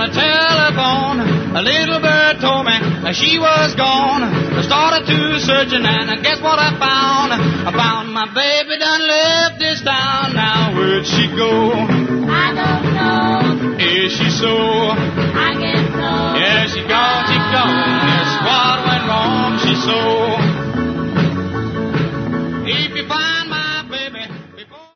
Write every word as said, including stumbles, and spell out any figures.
the telephone, a little bird told me she was gone. I started to searching and guess what I found? I found my baby done left this town. Now where'd she go? I don't know. Is she so